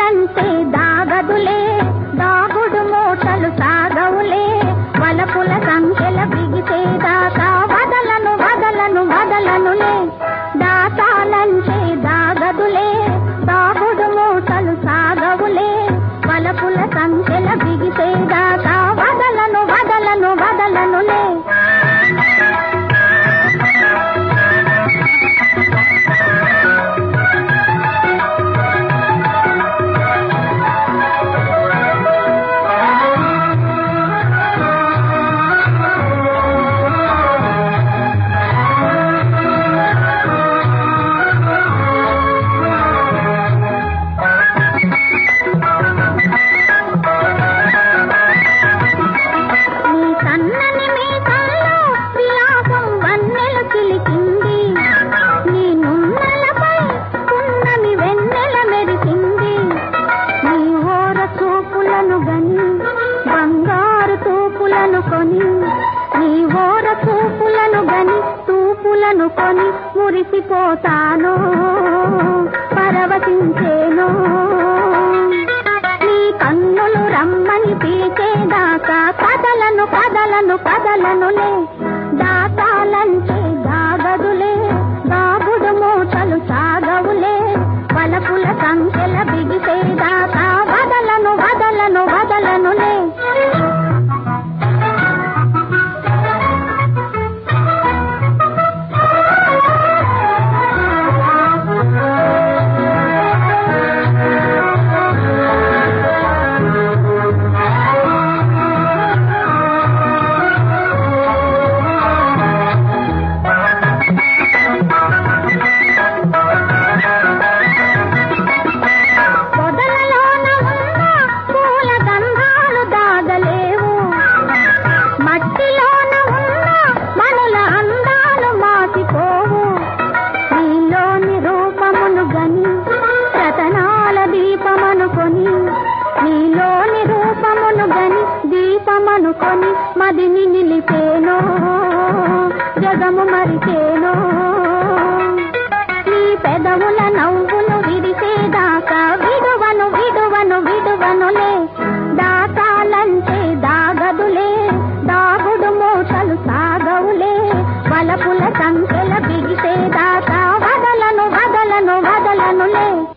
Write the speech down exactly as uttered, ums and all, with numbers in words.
దాచాలంటే దాగదులే దాగుడు మూటలు సాగవులే వలపుల సంఖ్యల బిగిసేదాకా వదలను వదలను వదలనులే దాచాలంటే దాగదులే దాగుడు మూటలు సాగవులే వలపుల సంఖ్యల బిగిసేదాకా వదలను వదలను వదలనులే కొని మురిసిపోతాను పరవశించేను నీ కన్నులు రమ్మని పిలిచేదాకా కదలను కదలను కదలనులే దాచాలంటే దాగదులే దాగుడు మూటలు సాగవులే వలపుల సంఖ్యల బిగిసేదాకా వదలను వదలను వదలనులే నీలోని రూపమును గని దీపమనుకొని మదిని నిలిపేనో జగము మరిచేనో నీ పెదవుల నవ్వు